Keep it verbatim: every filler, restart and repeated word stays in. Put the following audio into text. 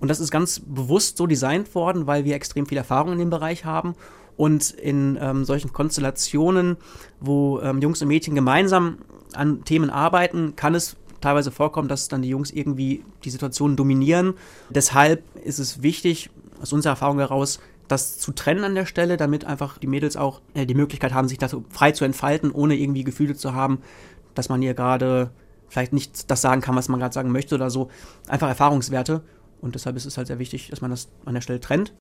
Und das ist ganz bewusst so designt worden, weil wir extrem viel Erfahrung in dem Bereich haben. Und in ähm, solchen Konstellationen, wo ähm, Jungs und Mädchen gemeinsam an Themen arbeiten, kann es teilweise vorkommen, dass dann die Jungs irgendwie die Situation dominieren. Deshalb ist es wichtig, aus unserer Erfahrung heraus, das zu trennen an der Stelle, damit einfach die Mädels auch äh, die Möglichkeit haben, sich da so frei zu entfalten, ohne irgendwie Gefühle zu haben, dass man ihr gerade vielleicht nicht das sagen kann, was man gerade sagen möchte oder so. Einfach Erfahrungswerte. Und deshalb ist es halt sehr wichtig, dass man das an der Stelle trennt.